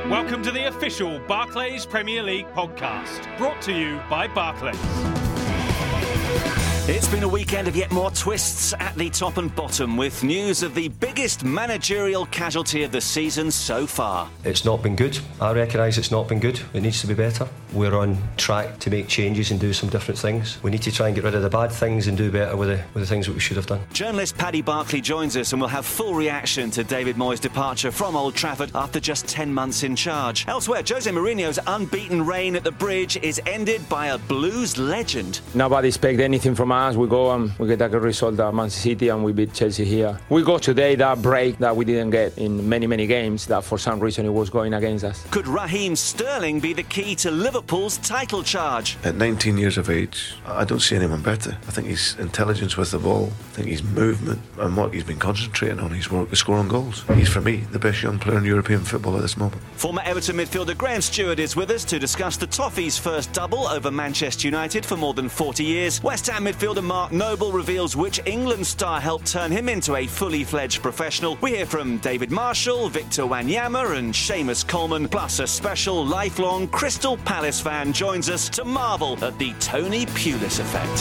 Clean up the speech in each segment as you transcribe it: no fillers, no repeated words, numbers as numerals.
Welcome to the official Barclays Premier League podcast, brought to you by Barclays. It's been a weekend of yet more twists at the top and bottom, with news of the biggest managerial casualty of the season so far. It's not been good. I recognise it's not been good. It needs to be better. We're on track to make changes and do some different things. We need to try and get rid of the bad things and do better with the things that we should have done. Journalist Paddy Barclay joins us and we'll have full reaction to David Moyes' departure from Old Trafford after just 10 months in charge. Elsewhere, Jose Mourinho's unbeaten reign at the Bridge is ended by a Blues legend. Nobody expected anything from us. We go and we get a good result at Man City and we beat Chelsea here. We got today that break that we didn't get in many games that for some reason it was going against us. Could Raheem Sterling be the key to Liverpool's title charge? At 19 years of age, I don't see anyone better. I think his intelligence with the ball, I think his movement and what he's been concentrating on, his work is scoring goals. He's, for me, the best young player in European football at this moment. Former Everton midfielder Graham Stewart is with us to discuss the Toffees' first double over Manchester United for more than 40 years. West Ham midfielder Mark Noble reveals which England star helped turn him into a fully fledged professional. We hear from David Marshall, Victor Wanyama and Seamus Coleman, plus a special lifelong Crystal Palace fan joins us to marvel at the Tony Pulis effect.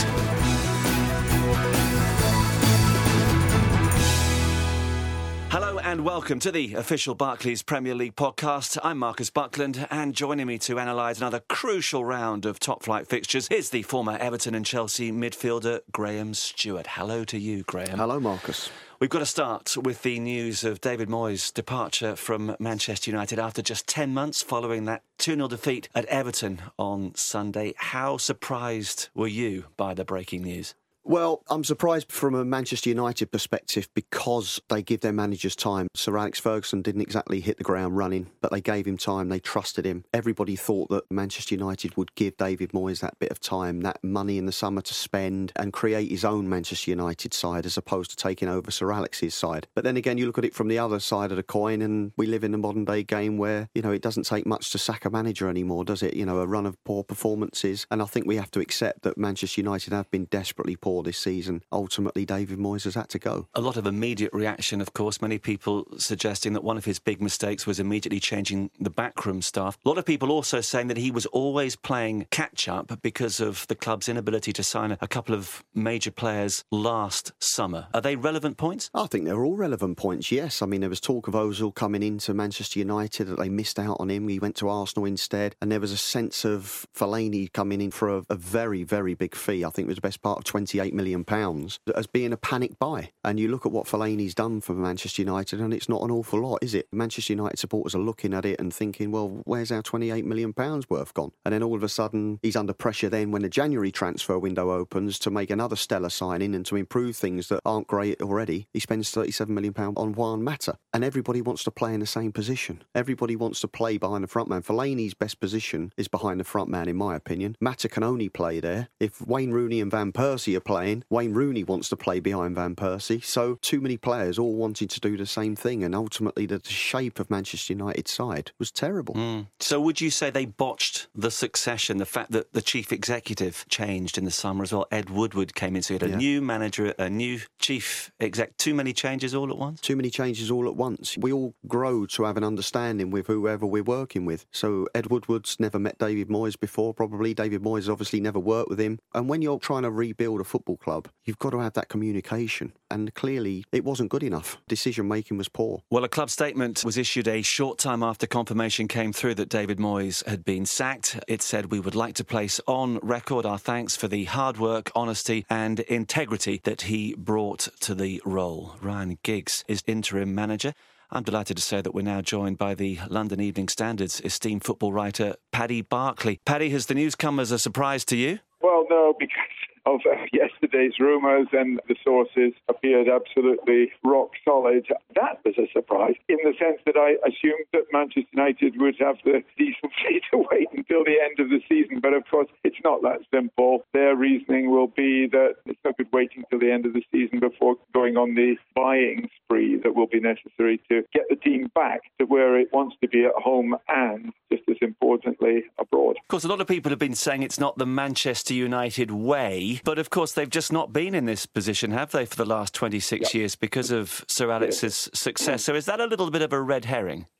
Hello and welcome to the official Barclays Premier League podcast. I'm Marcus Buckland, and joining me to analyse another crucial round of top-flight fixtures is the former Everton and Chelsea midfielder Graham Stewart. Hello to you, Graham. Hello, Marcus. We've got to start with the news of David Moyes' departure from Manchester United after just 10 months following that 2-0 defeat at Everton on Sunday. How surprised were you by the breaking news? Well, I'm surprised from a Manchester United perspective because they give their managers time. Sir Alex Ferguson didn't exactly hit the ground running, but they gave him time, they trusted him. Everybody thought that Manchester United would give David Moyes that bit of time, that money in the summer to spend and create his own Manchester United side as opposed to taking over Sir Alex's side. But then again, you look at it from the other side of the coin and we live in a modern day game where, it doesn't take much to sack a manager anymore, does it? A run of poor performances. And I think we have to accept that Manchester United have been desperately poor this season. Ultimately, David Moyes has had to go. A lot of immediate reaction, of course. Many people suggesting that one of his big mistakes was immediately changing the backroom staff. A lot of people also saying that he was always playing catch-up because of the club's inability to sign a couple of major players last summer. Are they relevant points? I think they're all relevant points, yes. I mean, there was talk of Ozil coming into Manchester United, that they missed out on him. He went to Arsenal instead. And there was a sense of Fellaini coming in for a very, very big fee. I think it was the best part of £28 million as being a panic buy. And you look at what Fellaini's done for Manchester United and it's not an awful lot, is it? Manchester United supporters are looking at it and thinking, well, where's our £28 million worth gone? And then all of a sudden he's under pressure then when the January transfer window opens to make another stellar signing and to improve things that aren't great already. He spends £37 million on Juan Mata. And everybody wants to play in the same position. Everybody wants to play behind the front man. Fellaini's best position is behind the front man, in my opinion. Mata can only play there. If Wayne Rooney and Van Persie are playing, Wayne Rooney wants to play behind Van Persie, so too many players all wanting to do the same thing, and ultimately the shape of Manchester United's side was terrible. So would you say they botched the succession, the fact that the chief executive changed in the summer as well? Ed Woodward came in, so you had a new manager, a new chief exec. Too many changes all at once? Too many changes all at once. We all grow to have an understanding with whoever we're working with. So Ed Woodward's never met David Moyes before, probably. David Moyes obviously never worked with him. And when you're trying to rebuild a football club, you've got to have that communication. And clearly, it wasn't good enough. Decision-making was poor. Well, a club statement was issued a short time after confirmation came through that David Moyes had been sacked. It said, "We would like to place on record our thanks for the hard work, honesty and integrity that he brought to the role." Ryan Giggs is interim manager. I'm delighted to say that we're now joined by the London Evening Standard's esteemed football writer, Paddy Barclay. Paddy, has the news come as a surprise to you? Well, no, because of yesterday's rumours and the sources appeared absolutely rock solid. That was a surprise in the sense that I assumed that Manchester United would have the decency to wait until the end of the season. But of course, it's not that simple. Their reasoning will be that it's no good waiting till the end of the season before going on the buying spree that will be necessary to get the team back to where it wants to be at home and, just as importantly, abroad. Of course, a lot of people have been saying it's not the Manchester United way, but of course they've just not been in this position, have they, for the last 26 years because of Sir Alex's success? So is that a little bit of a red herring? Yes, it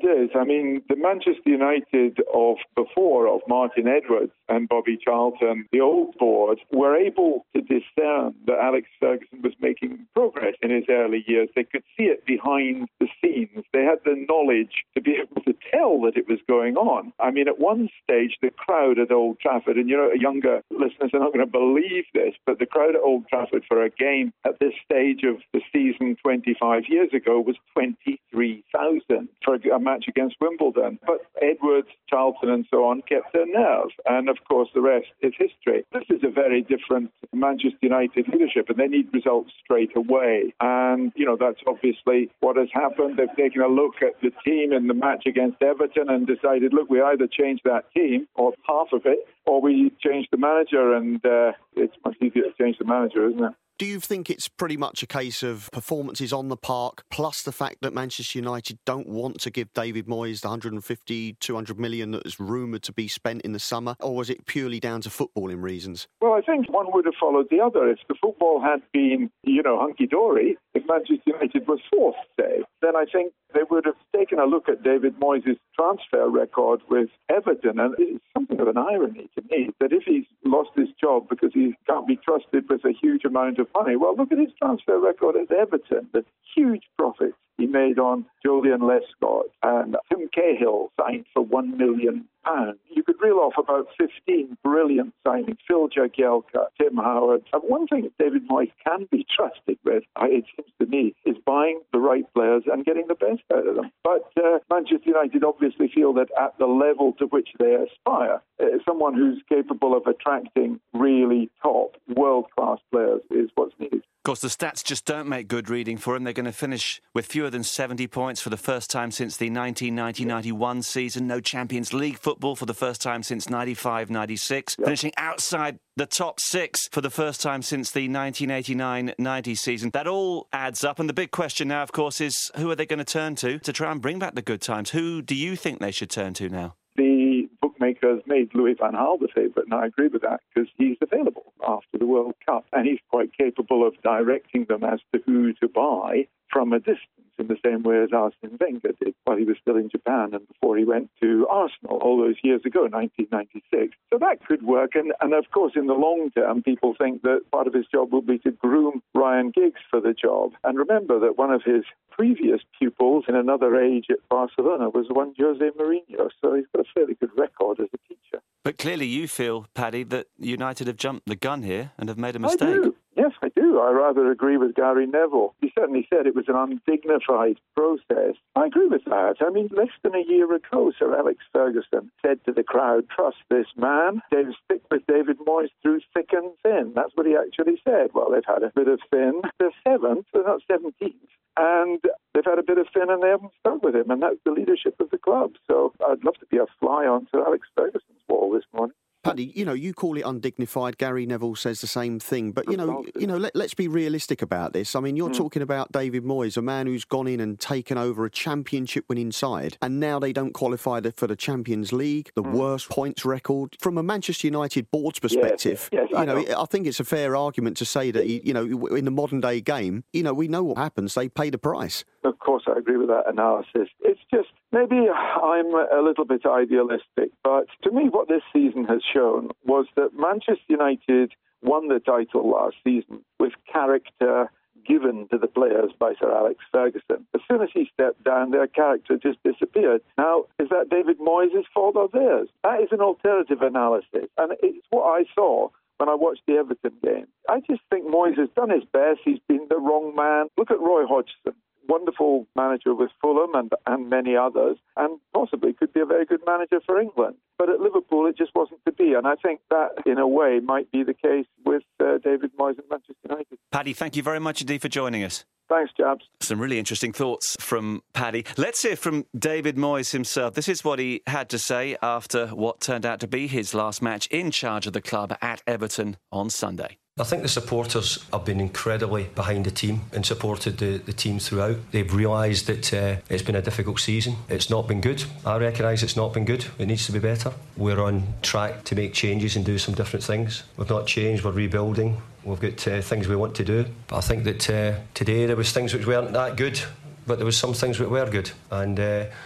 it is. I mean, the Manchester United of before, of Martin Edwards and Bobby Charlton, the old board, were able to discern that Alex Ferguson was making progress in his early years. They could see it behind the scenes. They had the knowledge to be able to tell that it was going on. I mean, at one stage, the crowd at Old Trafford, and younger listeners are not going to believe this, but the crowd at Old Trafford for a game at this stage of the season 25 years ago was 23,000 for a match against Wimbledon. But Edwards, Charlton and so on kept their nerve. And of course, the rest is history. This is a very different Manchester United leadership, and they need results straight away. And, that's obviously what has happened. They've taken a look at the team in the match against Everton and decided, look, we either change that team, or half of it, or we change the manager. And it's much easier to change the manager, isn't it? Do you think it's pretty much a case of performances on the park, plus the fact that Manchester United don't want to give David Moyes the 150, 200 million that is rumoured to be spent in the summer, or was it purely down to footballing reasons? Well, I think one would have followed the other. If the football had been, hunky-dory, if Manchester United was fourth, say, then I think they would have taken a look at David Moyes' transfer record with Everton. And it's something of an irony to me that if he's lost his job because he can't be trusted with a huge amount of money, well, look at his transfer record at Everton, the huge profits he made on Julian Lescott, and Tim Cahill signed for £1 million. You could reel off about 15 brilliant signings. Phil Jagielka, Tim Howard. And one thing David Moyes can be trusted with, it seems to me, is buying the right players and getting the best out of them. But Manchester United obviously feel that at the level to which they aspire, someone who's capable of attracting really top world-class players is what's needed. Of course, the stats just don't make good reading for them. They're going to finish with fewer than 70 points for the first time since the 1990-91 season. No Champions League football for the first time since 95-96. Yep. Finishing outside the top six for the first time since the 1989-90 season. That all adds up. And the big question now, of course, is who are they going to turn to try and bring back the good times? Who do you think they should turn to now? The bookmakers made Louis van Gaal the favourite, and I agree with that because he's available after the World Cup, and he's quite capable of directing them as to who to buy from a distance, in the same way as Arsene Wenger did while he was still in Japan and before he went to Arsenal all those years ago, 1996. So that could work. And of course, in the long term, people think that part of his job will be to groom Ryan Giggs for the job. And remember that one of his previous pupils in another age at Barcelona was one Jose Mourinho. So he's got a fairly good record as a teacher. But clearly you feel, Paddy, that United have jumped the gun here and have made a mistake. I do. Yes, I do. I rather agree with Gary Neville. He certainly said it was an undignified process. I agree with that. I mean, less than a year ago, Sir Alex Ferguson said to the crowd, trust this man. They'll stick with David Moyes through thick and thin. That's what he actually said. Well, they've had a bit of thin. They're 7th, they're not 17th. And they've had a bit of thin and they haven't stuck with him. And that's the leadership of the club. So I'd love to be a fly on Sir Alex Ferguson's wall this morning. Paddy, you call it undignified. Gary Neville says the same thing. But, let's be realistic about this. I mean, you're talking about David Moyes, a man who's gone in and taken over a championship-winning side, and now they don't qualify for the Champions League, the worst points record. From a Manchester United board's perspective, yes, I think it's a fair argument to say that, in the modern-day game, we know what happens. They pay the price. Of course, I agree with that analysis. It's just, maybe I'm a little bit idealistic, but to me what this season has shown was that Manchester United won the title last season with character given to the players by Sir Alex Ferguson. As soon as he stepped down, their character just disappeared. Now, is that David Moyes' fault or theirs? That is an alternative analysis, and it's what I saw when I watched the Everton game. I just think Moyes has done his best. He's been the wrong man. Look at Roy Hodgson. Wonderful manager with Fulham and many others, and possibly could be a very good manager for England. But at Liverpool, it just wasn't to be. And I think that, in a way, might be the case with David Moyes and Manchester United. Paddy, thank you very much indeed for joining us. Thanks, chaps. Some really interesting thoughts from Paddy. Let's hear from David Moyes himself. This is what he had to say after what turned out to be his last match in charge of the club at Everton on Sunday. I think the supporters have been incredibly behind the team and supported the team throughout. They've realised that it's been a difficult season. It's not been good. I recognise it's not been good. It needs to be better. We're on track to make changes and do some different things. We've not changed, we're rebuilding. We've got things we want to do. But I think that today there was things which weren't that good, but there was some things which were good. And we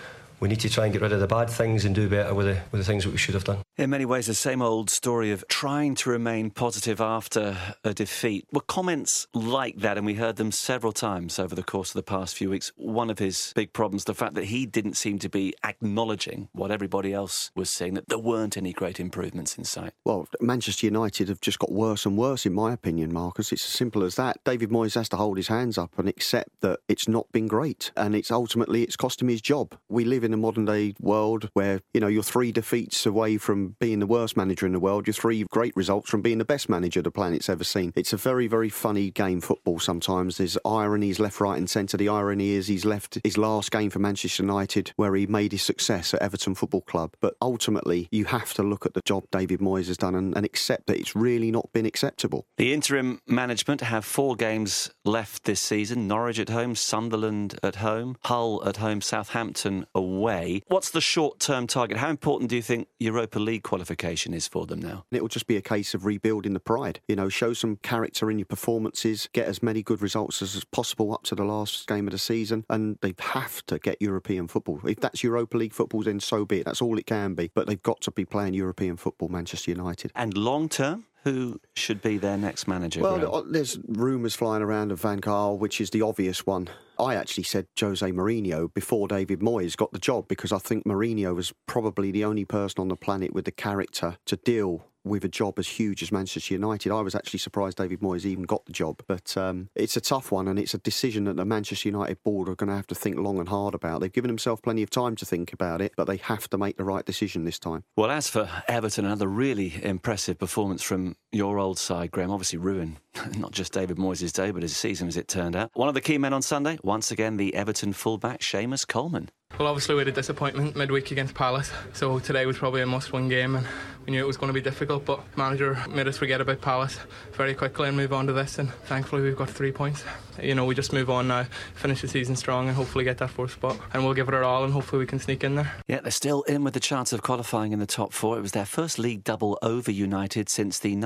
we need to try and get rid of the bad things and do better with the things that we should have done. In many ways, the same old story of trying to remain positive after a defeat. Were comments like that, and we heard them several times over the course of the past few weeks, one of his big problems, the fact that he didn't seem to be acknowledging what everybody else was seeing, that there weren't any great improvements in sight? Well, Manchester United have just got worse and worse, in my opinion, Marcus. It's as simple as that. David Moyes has to hold his hands up and accept that it's not been great, and it's cost him his job. We live in a modern-day world where, you're 3 defeats away from being the worst manager in the world. You're 3 great results from being the best manager the planet's ever seen. It's a very, very funny game, football, sometimes. There's ironies left, right and centre. The irony is he's left his last game for Manchester United where he made his success at Everton Football Club. But ultimately, you have to look at the job David Moyes has done and accept that it's really not been acceptable. The interim management have 4 games left this season. Norwich at home, Sunderland at home, Hull at home, Southampton away. What's the short-term target? How important do you think Europa League qualification is for them now? It will just be a case of rebuilding the pride. Show some character in your performances, get as many good results as possible up to the last game of the season, and they have to get European football. If that's Europa League football, then so be it. That's all it can be. But they've got to be playing European football, Manchester United. And long-term? Who should be their next manager? Well, there's rumours flying around of Van Gaal, which is the obvious one. I actually said Jose Mourinho before David Moyes got the job, because I think Mourinho was probably the only person on the planet with the character to deal with a job as huge as Manchester United. I was actually surprised David Moyes even got the job. But it's a tough one, and it's a decision that the Manchester United board are going to have to think long and hard about. They've given themselves plenty of time to think about it, but they have to make the right decision this time. Well, as for Everton, another really impressive performance from your old side, Graham. Obviously ruined not just David Moyes' day, but his season, as it turned out. One of the key men on Sunday, once again, the Everton fullback, Seamus Coleman. Well, obviously we had a disappointment midweek against Palace, so today was probably a must-win game, and we knew it was going to be difficult, but the manager made us forget about Palace very quickly and move on to this, and thankfully we've got 3 points. We just move on now, finish the season strong and hopefully get that 4th spot, and we'll give it our all and hopefully we can sneak in there. Yeah, they're still in with the chance of qualifying in the top 4. It was their first league double over United since the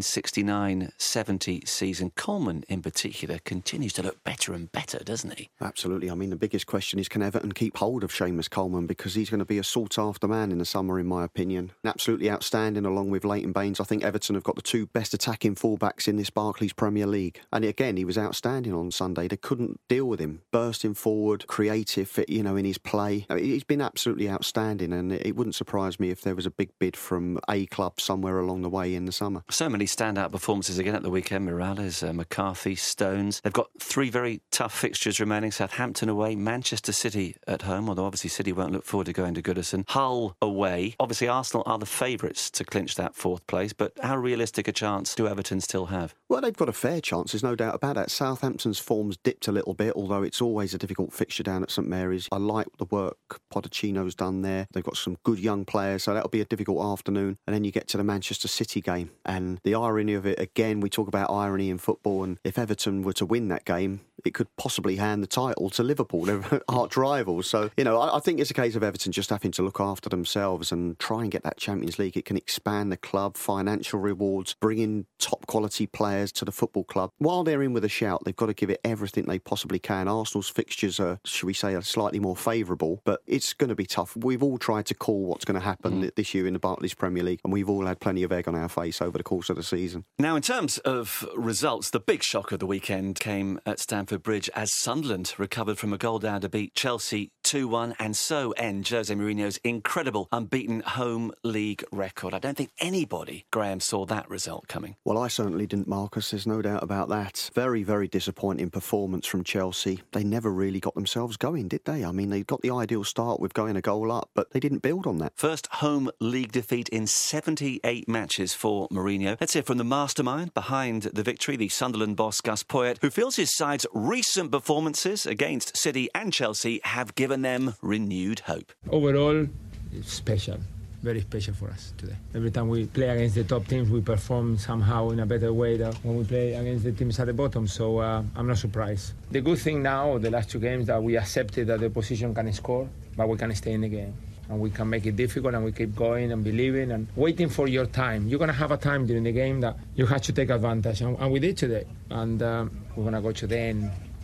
1969-70 season. Coleman, in particular, continues to look better and better, doesn't he? Absolutely. I mean, the biggest question is, can Everton keep hold of Seamus Coleman, because he's going to be a sought-after man in the summer, in my opinion. Absolutely outstanding, along with Leighton Baines. I think Everton have got the 2 best attacking fullbacks in this Barclays Premier League. And again, he was outstanding on Sunday. They couldn't deal with him. Bursting forward, creative, in his play. He's been absolutely outstanding, and it wouldn't surprise me if there was a big bid from a club somewhere along the way in the summer. So many standout performances again at the weekend. Morales, McCarthy, Stones. They've got 3 very tough fixtures remaining. Southampton away, Manchester City at home, although obviously City won't look forward to going to Goodison. Hull away. Obviously Arsenal are the favourites to clinch that 4th place, but how realistic a chance do Everton still have? Well, they've got a fair chance, there's no doubt about that. Southampton's form's dipped a little bit, although it's always a difficult fixture down at St Mary's. I like the work Pochettino's done there. They've got some good young players, so that'll be a difficult afternoon. And then you get to the Manchester City game, and the irony of it, again, we talk about irony in football, and if Everton were to win that game, it could possibly hand the title to Liverpool, their arch rivals. So, I think it's a case of Everton just having to look after themselves and try and get that Champions League. It can expand the club, financial rewards, bring in top quality players to the football club. While they're in with a shout, they've got to give it everything they possibly can. Arsenal's fixtures are, should we say, are slightly more favourable, but it's going to be tough. We've all tried to call what's going to happen this year in the Barclays Premier League, and we've all had plenty of egg on our face over the course of the season. Now, in terms of results, the big shock of the weekend came at Stamford Bridge as Sunderland recovered from a goal down to beat Chelsea 2-1 and so end Jose Mourinho's incredible unbeaten home league record. I don't think anybody, Graham, saw that result coming. Well, I certainly didn't, Marcus. There's no doubt about that. Very, very disappointing performance from Chelsea. They never really got themselves going, did they? I mean, they got the ideal start with going a goal up, but they didn't build on that. First home league defeat in 78 matches for Mourinho. Let's hear from the mastermind behind the victory, the Sunderland boss Gus Poyet, who feels his side's recent performances against City and Chelsea have given them renewed hope. Overall, it's special. Very special for us today. Every time we play against the top teams, we perform somehow in a better way than when we play against the teams at the bottom, so I'm not surprised. The good thing now, the last 2 games, that we accepted that the opposition can score, but we can stay in the game. And we can make it difficult, and we keep going and believing and waiting for your time. You're going to have a time during the game that you have to take advantage, and we did today. And we're going to go to the end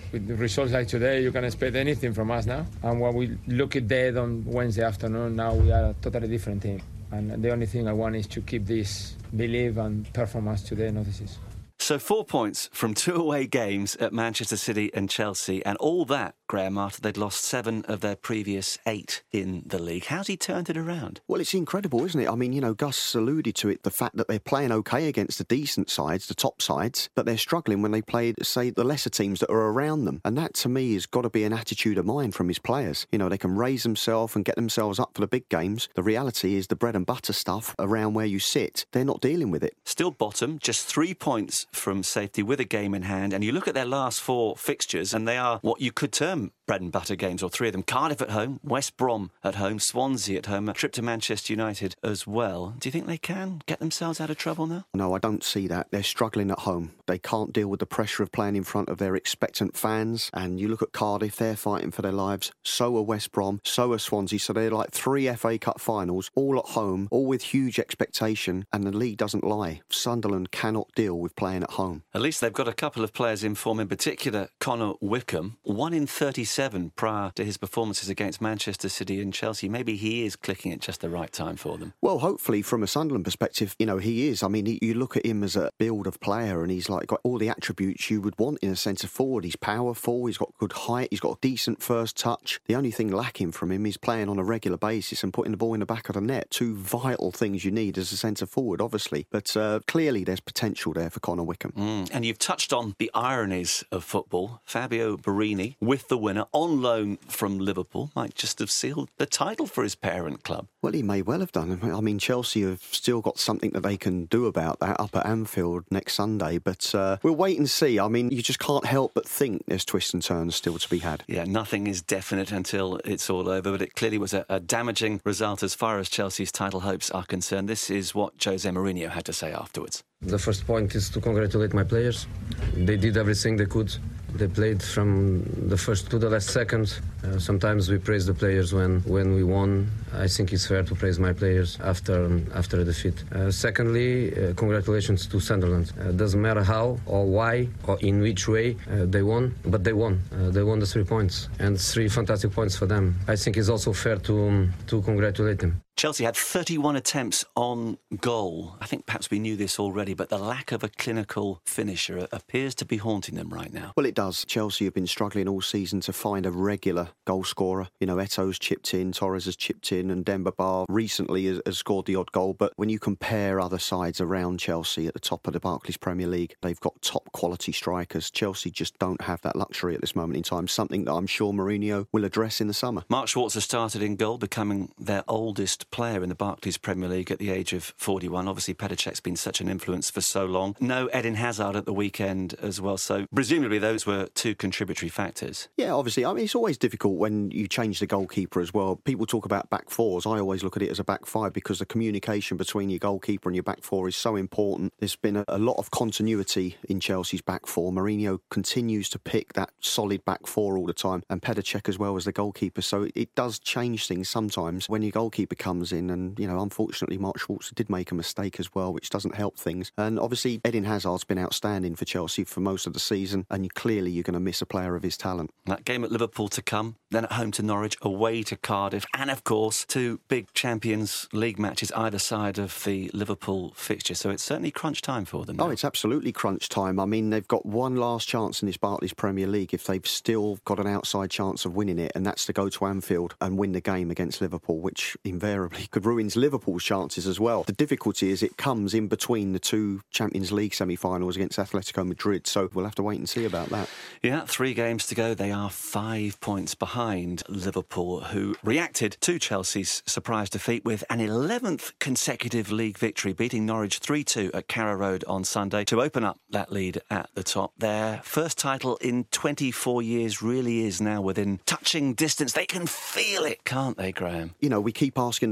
With the results like today, you can expect anything from us now. And when we look at that on Wednesday afternoon, now we are a totally different team. And the only thing I want is to keep this belief and performance today, not this. So 4 points from 2 away games at Manchester City and Chelsea, and all that, Graham, after they'd lost 7 of their previous 8 in the league. How's he turned it around? Well, it's incredible, isn't it? I mean, Gus alluded to it, the fact that they're playing OK against the decent sides, the top sides, but they're struggling when they play, say, the lesser teams that are around them. And that, to me, has got to be an attitude of mind from his players. They can raise themselves and get themselves up for the big games. The reality is the bread and butter stuff around where you sit, they're not dealing with it. Still bottom, just 3 points from safety with a game in hand. And you look at their last 4 fixtures, and they are what you could term bread and butter games, or 3 of them. Cardiff at home, West Brom at home, Swansea at home, a trip to Manchester United as well. Do you think they can get themselves out of trouble now? No, I don't see that. They're struggling at home. They can't deal with the pressure of playing in front of their expectant fans. And you look at Cardiff, they're fighting for their lives. So are West Brom, so are Swansea. So they're like 3 FA Cup finals, all at home, all with huge expectation. And the league doesn't lie. Sunderland cannot deal with playing at home. At least they've got a couple of players in form, in particular Connor Wickham, 1 in 37 prior to his performances against Manchester City and Chelsea. Maybe he is clicking at just the right time for them. Well, hopefully from a Sunderland perspective, he is. I mean, you look at him as a build of player and he's got all the attributes you would want in a centre forward. He's powerful, he's got good height, he's got a decent first touch. The only thing lacking from him is playing on a regular basis and putting the ball in the back of the net. 2 vital things you need as a centre forward, obviously. But clearly there's potential there for Connor Wickham. And you've touched on the ironies of football. Fabio Borini, with the winner, on loan from Liverpool, might just have sealed the title for his parent club. Well, he may well have done. I mean, Chelsea have still got something that they can do about that up at Anfield next Sunday, but we'll wait and see. I mean, you just can't help but think there's twists and turns still to be had. Yeah, nothing is definite until it's all over, but it clearly was a damaging result as far as Chelsea's title hopes are concerned. This is what Jose Mourinho had to say afterwards. The first point is to congratulate my players. They did everything they could. They played from the first to the last second. Sometimes we praise the players when we won. I think it's fair to praise my players after a defeat. Secondly, congratulations to Sunderland. Doesn't matter how or why or in which way they won, but they won. They won the 3 points, and 3 fantastic points for them. I think it's also fair to congratulate them. Chelsea had 31 attempts on goal. I think perhaps we knew this already, but the lack of a clinical finisher appears to be haunting them right now. Well, it does. Chelsea have been struggling all season to find a regular goal scorer. Eto's chipped in, Torres has chipped in, and Demba Ba recently has scored the odd goal. But when you compare other sides around Chelsea at the top of the Barclays Premier League, they've got top quality strikers. Chelsea just don't have that luxury at this moment in time, something that I'm sure Mourinho will address in the summer. Mark Schwarzer started in goal, becoming their oldest player in the Barclays Premier League at the age of 41. Obviously, Petr Cech's been such an influence for so long. No Eden Hazard at the weekend as well. So presumably those were 2 contributory factors. Yeah, obviously. I mean, it's always difficult when you change the goalkeeper as well. People talk about back fours. I always look at it as a back 5 because the communication between your goalkeeper and your back 4 is so important. There's been a lot of continuity in Chelsea's back 4. Mourinho continues to pick that solid back 4 all the time, and Petr Cech as well as the goalkeeper. So it does change things sometimes when your goalkeeper comes in. And, unfortunately, Mark Schwarzer did make a mistake as well, which doesn't help things. And obviously, Eden Hazard's been outstanding for Chelsea for most of the season, and clearly you're going to miss a player of his talent. That game at Liverpool to come, then at home to Norwich, away to Cardiff, and of course 2 big Champions League matches either side of the Liverpool fixture. So it's certainly crunch time for them now. Oh, it's absolutely crunch time. I mean, they've got one last chance in this Barclays Premier League if they've still got an outside chance of winning it, and that's to go to Anfield and win the game against Liverpool, which invariably could ruin Liverpool's chances as well. The difficulty is it comes in between the 2 Champions League semi-finals against Atletico Madrid, so we'll have to wait and see about that. Yeah, 3 games to go. They are 5 points behind Liverpool, who reacted to Chelsea's surprise defeat with an 11th consecutive league victory, beating Norwich 3-2 at Carrow Road on Sunday to open up that lead at the top. Their first title in 24 years really is now within touching distance. They can feel it, can't they, Graham? We keep asking the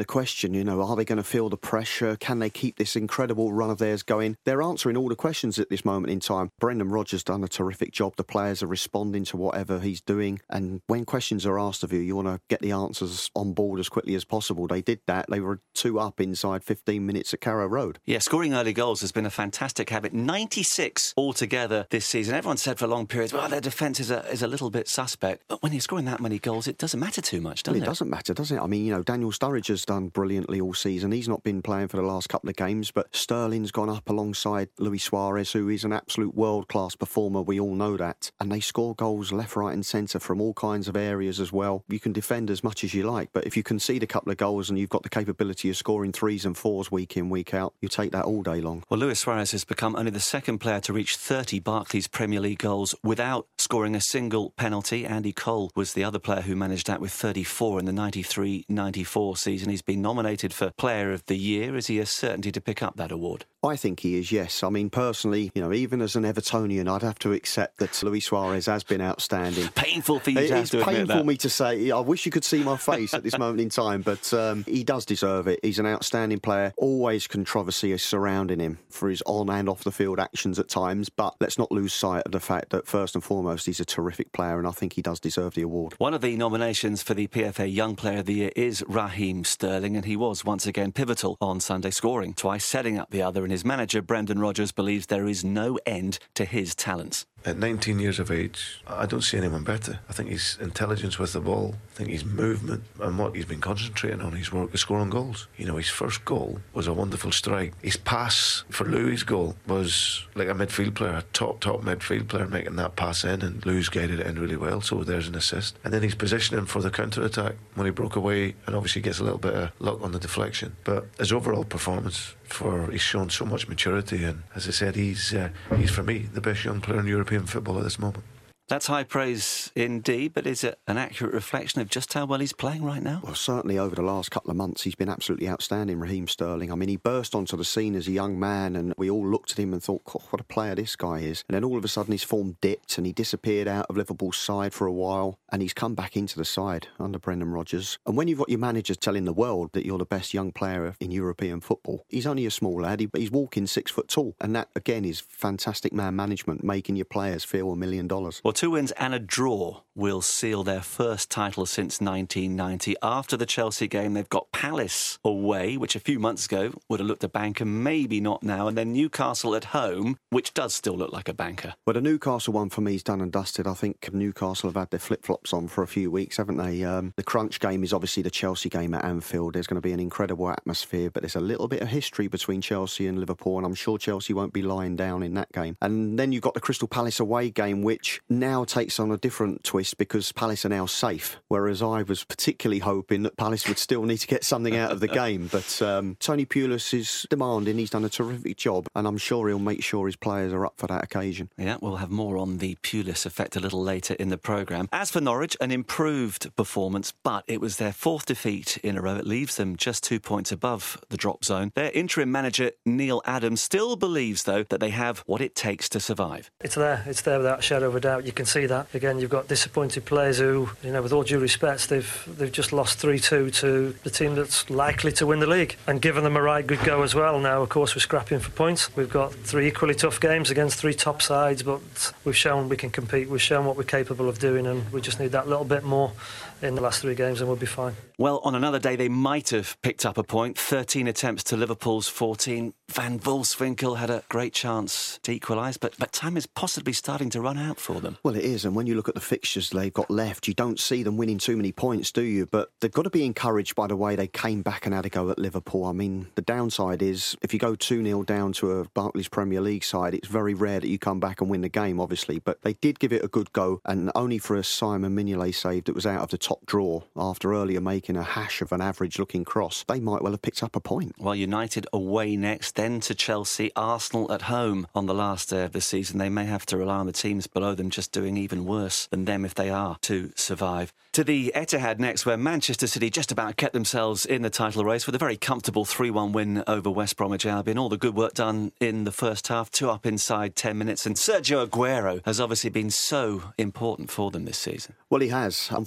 the question, are they going to feel the pressure? Can they keep this incredible run of theirs going? They're answering all the questions at this moment in time. Brendan Rodgers done a terrific job. The players are responding to whatever he's doing. And when questions are asked of you, you want to get the answers on board as quickly as possible. They did that. They were 2 up inside 15 minutes at Carrow Road. Yeah, scoring early goals has been a fantastic habit. 96 altogether this season. Everyone said for long periods, well, their defence is a little bit suspect. But when you're scoring that many goals, it doesn't matter too much, does it? It doesn't matter, does it? I mean, Daniel Sturridge has done brilliantly all season. He's not been playing for the last couple of games, but Sterling's gone up alongside Luis Suarez, who is an absolute world-class performer. We all know that. And they score goals left, right and centre from all kinds of areas as well. You can defend as much as you like, but if you concede a couple of goals and you've got the capability of scoring 3s and 4s week in, week out, you take that all day long. Well, Luis Suarez has become only the second player to reach 30 Barclays Premier League goals without scoring a single penalty. Andy Cole was the other player who managed that with 34 in the 93-94 season. He's been nominated for Player of the Year. Is he a certainty to pick up that award? I think he is, yes. I mean, personally, even as an Evertonian, I'd have to accept that Luis Suarez has been outstanding. Painful for you to have to admit that. It's painful for me to say. I wish you could see my face at this moment in time, but he does deserve it. He's an outstanding player. Always controversy is surrounding him for his on and off the field actions at times, but let's not lose sight of the fact that first and foremost, he's a terrific player, and I think he does deserve the award. One of the nominations for the PFA Young Player of the Year is Raheem Sterling, and he was once again pivotal on Sunday, scoring twice, setting up the other, and his manager Brendan Rodgers believes there is no end to his talents. At 19 years of age, I don't see anyone better. I think his intelligence with the ball, I think his movement and what he's been concentrating on, his work is scoring goals. His first goal was a wonderful strike. His pass for Louis' goal was like a midfield player, a top midfield player making that pass in, and Louis guided it in really well, so there's an assist. And then his positioning for the counter-attack when he broke away, and obviously gets a little bit of luck on the deflection. But his overall performance, he's shown so much maturity, and as I said, he's for me the best young player in European football at this moment. That's high praise indeed, but is it an accurate reflection of just how well he's playing right now? Well, certainly over the last couple of months, he's been absolutely outstanding, Raheem Sterling. I mean, he burst onto the scene as a young man, and we all looked at him and thought, what a player this guy is. And then all of a sudden, his form dipped, and he disappeared out of Liverpool's side for a while, and he's come back into the side under Brendan Rodgers. And when you've got your manager telling the world that you're the best young player in European football, he's only a small lad, but he's walking 6 foot tall. And that, again, is fantastic man management, making your players feel $1 million. Well, 2 wins and a draw will seal their first title since 1990. After the Chelsea game, they've got Palace away, which a few months ago would have looked a banker, maybe not now, and then Newcastle at home, which does still look like a banker. Well, the Newcastle one for me is done and dusted. I think Newcastle have had their flip-flops on for a few weeks, haven't they? The crunch game is obviously the Chelsea game at Anfield. There's going to be an incredible atmosphere, but there's a little bit of history between Chelsea and Liverpool, and I'm sure Chelsea won't be lying down in that game. And then you've got the Crystal Palace away game, which now takes on a different twist because Palace are now safe, whereas I was particularly hoping that Palace would still need to get something out of the game. But Tony Pulis is demanding. He's done a terrific job, and I'm sure he'll make sure his players are up for that occasion. Yeah, we'll have more on the Pulis effect a little later in the programme. As for Norwich, an improved performance, but it was their 4th defeat in a row. It leaves them just 2 points above the drop zone. Their interim manager, Neil Adams, still believes, though, that they have what it takes to survive. It's there without a shadow of a doubt. You can see that. Again, you've got disappointed players who, with all due respect, they've just lost 3-2 to the team that's likely to win the league, and given them a right good go as well. Now, of course, we're scrapping for points. We've got 3 equally tough games against 3 top sides, but we've shown we can compete. We've shown what we're capable of doing, and we just need that little bit more in the last 3 games and we'll be fine. Well, on another day, they might have picked up a point. 13 attempts to Liverpool's 14. Van Wolfswinkel had a great chance to equalise, but time is possibly starting to run out for them. Well, it is, and when you look at the fixtures they've got left, you don't see them winning too many points, do you? But they've got to be encouraged by the way they came back and had a go at Liverpool. I mean, the downside is, if you go 2-0 down to a Barclays Premier League side, it's very rare that you come back and win the game, obviously. But they did give it a good go, and only for a Simon Mignolet save that was out of the top draw after earlier making a hash of an average-looking cross, they might well have picked up a point. Well, United away next, then to Chelsea, Arsenal at home on the last day of the season. They may have to rely on the teams below them just doing even worse than them if they are to survive. To the Etihad next, where Manchester City just about kept themselves in the title race with a very comfortable 3-1 win over West Bromwich Albion. All the good work done in the first half, 2 up inside 10 minutes, and Sergio Aguero has obviously been so important for them this season. Well, he has. Unfortunately,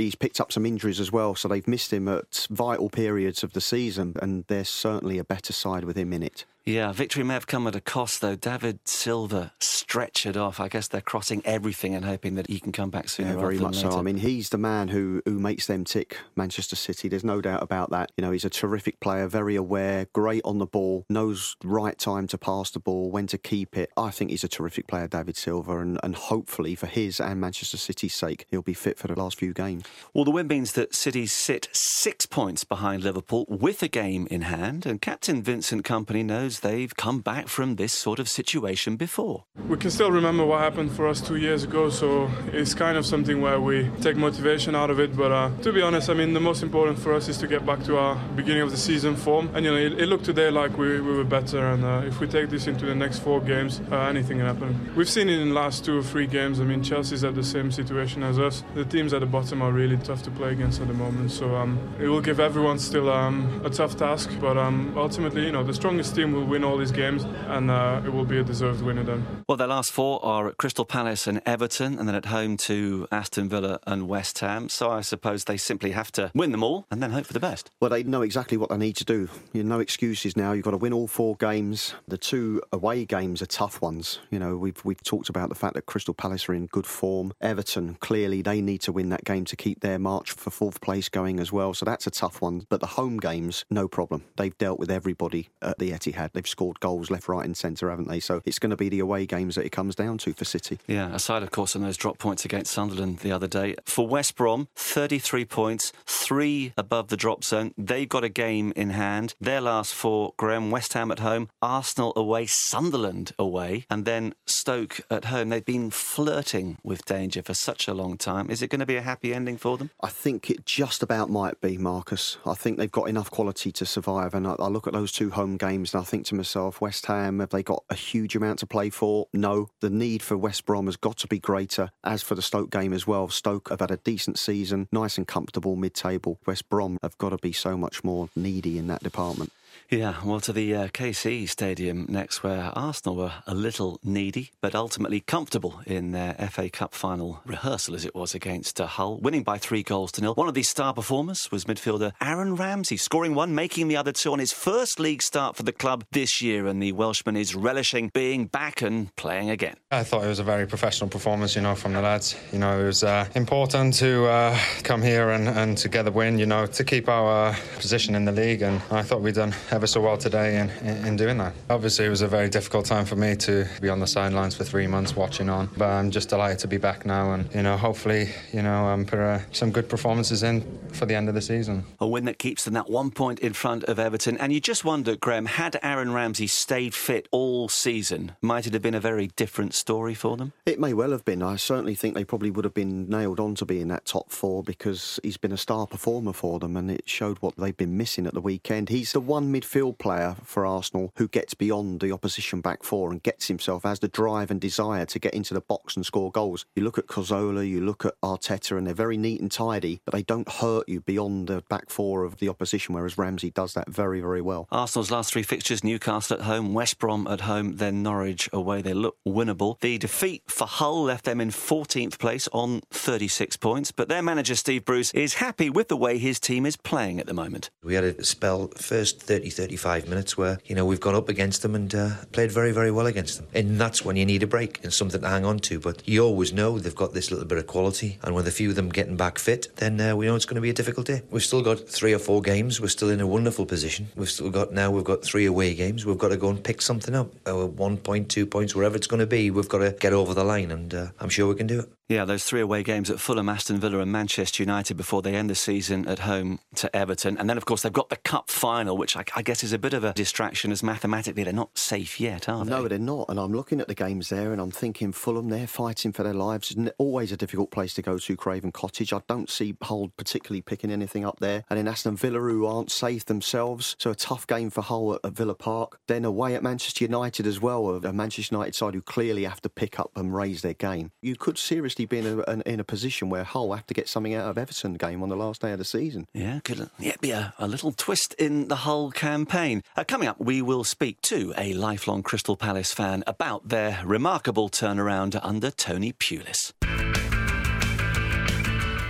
he's picked up some injuries as well, so they've missed him at vital periods of the season, and they're certainly a better side with him in it. Yeah, victory may have come at a cost, though. David Silva stretchered off. I guess they're crossing everything and hoping that he can come back sooner rather than later. Very much so. I mean, he's the man who makes them tick, Manchester City. There's no doubt about that. You know, he's a terrific player, very aware, great on the ball, knows right time to pass the ball, when to keep it. I think he's a terrific player, David Silva, and hopefully for his and Manchester City's sake, he'll be fit for the last few games. Well, the win means that City sit 6 points behind Liverpool with a game in hand, and Captain Vincent Kompany knows they've come back from this sort of situation before. We can still remember what happened for us 2 years ago, so it's kind of something where we take motivation out of it. But to be honest, I mean, the most important for us is to get back to our beginning of the season form. And, you know, it looked today like we were better, and if we take this into the next 4 games, anything can happen. We've seen it in the last 2 or 3 games. I mean, Chelsea's at the same situation as us. The teams at the bottom are really tough to play against at the moment, so it will give everyone still a tough task, but ultimately, you know, the strongest team will win all these games, and it will be a deserved winner then. Well, their last 4 are at Crystal Palace and Everton, and then at home to Aston Villa and West Ham, so I suppose they simply have to win them all and then hope for the best. Well, they know exactly what they need to do. No excuses now. You've got to win all 4 games. The 2 away games are tough ones. You know, we've talked about the fact that Crystal Palace are in good form. Everton, clearly, they need to win that game to keep their march for 4th place going as well, so that's a tough one. But the home games, no problem. They've dealt with everybody at the Etihad. They've scored goals left, right and centre, haven't they? So it's going to be the away games that it comes down to for City. Yeah, aside, of course, on those drop points against Sunderland the other day. For West Brom, 33 points, 3 above the drop zone. They've got a game in hand. Their last 4, Graham, West Ham at home, Arsenal away, Sunderland away, and then Stoke at home. They've been flirting with danger for such a long time. Is it going to be a happy ending for them? I think it just about might be, Marcus. I think they've got enough quality to survive, and I look at those 2 home games and I think to myself, West Ham, have they got a huge amount to play for? No. The need for West Brom has got to be greater. As for the Stoke game as well, Stoke have had a decent season, nice and comfortable mid-table. West Brom have got to be so much more needy in that department. Yeah, well, to the KC Stadium next, where Arsenal were a little needy, but ultimately comfortable in their FA Cup final rehearsal, as it was, against Hull, winning by 3-0. One of these star performers was midfielder Aaron Ramsey, scoring 1, making the other 2 on his first league start for the club this year, and the Welshman is relishing being back and playing again. I thought it was a very professional performance, you know, from the lads. You know, it was important to come here and to get the win, you know, to keep our position in the league, and I thought we'd done ever so well today in doing that. Obviously, it was a very difficult time for me to be on the sidelines for 3 months watching on, but I'm just delighted to be back now, and, you know, hopefully, you know, put some good performances in for the end of the season. A win that keeps them that 1 point in front of Everton, and you just wonder, Graham, had Aaron Ramsey stayed fit all season, might it have been a very different story for them? It may well have been. I certainly think they probably would have been nailed on to be in that top 4, because he's been a star performer for them, and it showed what they've been missing at the weekend. He's the one midfield player for Arsenal who gets beyond the opposition back 4 and gets himself, has the drive and desire to get into the box and score goals. You look at Cazorla, you look at Arteta, and they're very neat and tidy, but they don't hurt you beyond the back 4 of the opposition, whereas Ramsey does that very, very well. Arsenal's last 3 fixtures, Newcastle at home, West Brom at home, then Norwich away. They look winnable. The defeat for Hull left them in 14th place on 36 points, but their manager Steve Bruce is happy with the way his team is playing at the moment. We had a spell, first 30-35 minutes, where, you know, we've gone up against them and played very, very well against them. And that's when you need a break and something to hang on to. But you always know they've got this little bit of quality, and with a few of them getting back fit, then we know it's going to be a difficult day. We've still got 3 or 4 games. We're still in a wonderful position. We've got 3 away games. We've got to go and pick something up. 1 point, 2 points, wherever it's going to be. We've got to get over the line, and I'm sure we can do it. Yeah, those 3 away games at Fulham, Aston Villa and Manchester United before they end the season at home to Everton. And then, of course, they've got the Cup final, which I guess is a bit of a distraction, as mathematically they're not safe yet, are they? No, they're not. And I'm looking at the games there and I'm thinking, Fulham, they're fighting for their lives. It's always a difficult place to go to, Craven Cottage. I don't see Hull particularly picking anything up there. And then Aston Villa, who aren't safe themselves. So a tough game for Hull at Villa Park. Then away at Manchester United as well, a Manchester United side who clearly have to pick up and raise their game. You could seriously be in a position where Hull have to get something out of Everton game on the last day of the season. Yeah, could be a little twist in the Hull campaign. Coming up, we will speak to a lifelong Crystal Palace fan about their remarkable turnaround under Tony Pulis.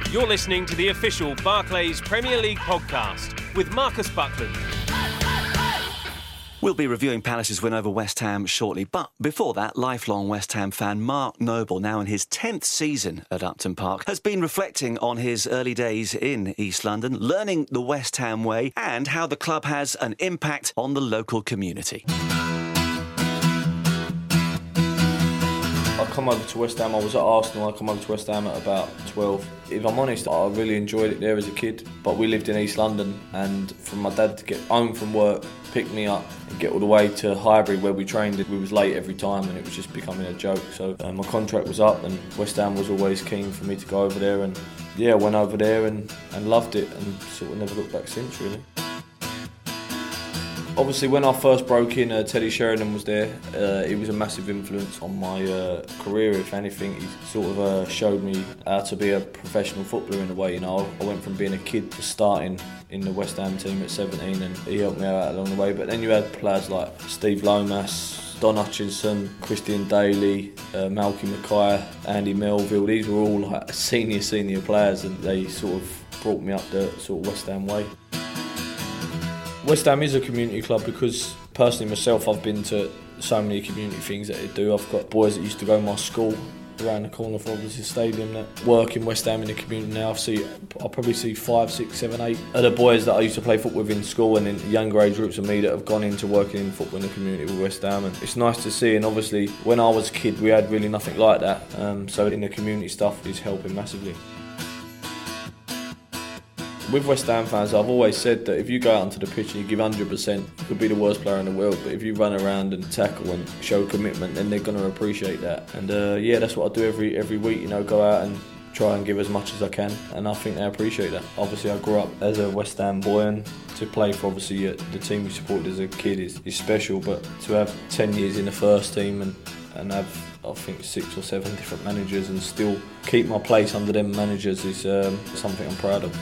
You're listening to the official Barclays Premier League podcast with Marcus Buckland. We'll be reviewing Palace's win over West Ham shortly, but before that, lifelong West Ham fan Mark Noble, now in his 10th season at Upton Park, has been reflecting on his early days in East London, learning the West Ham way and how the club has an impact on the local community. I come over to West Ham, I was at Arsenal, I come over to West Ham at about 12. If I'm honest, I really enjoyed it there as a kid, but we lived in East London, and for my dad to get home from work, pick me up and get all the way to Highbury where we trained, we was late every time and it was just becoming a joke. So my contract was up and West Ham was always keen for me to go over there, and yeah, I went over there and loved it and sort of never looked back since, really. Obviously, when I first broke in, Teddy Sheringham was there. He was a massive influence on my career, if anything. He sort of showed me how to be a professional footballer in a way. You know, I went from being a kid to starting in the West Ham team at 17, and he helped me out along the way. But then you had players like Steve Lomas, Don Hutchinson, Christian Daly, Malky Mackay, Andy Melville. These were all like senior players, and they sort of brought me up the sort of West Ham way. West Ham is a community club because personally myself, I've been to so many community things that they do. I've got boys that used to go to my school around the corner from obviously the stadium that work in West Ham in the community now. I'll probably see 5, 6, 7, 8 of the boys that I used to play football with in school and in younger age groups of me that have gone into working in football in the community with West Ham, and it's nice to see. And obviously when I was a kid we had really nothing like that, so in the community stuff is helping massively. With West Ham fans, I've always said that if you go out onto the pitch and you give 100%, you could be the worst player in the world, but if you run around and tackle and show commitment, then they're going to appreciate that. And yeah, that's what I do every week, you know, go out and try and give as much as I can, and I think they appreciate that. Obviously I grew up as a West Ham boy, and to play for obviously the team we supported as a kid is special, but to have 10 years in the first team and have, I think, 6 or 7 different managers and still keep my place under them managers is something I'm proud of.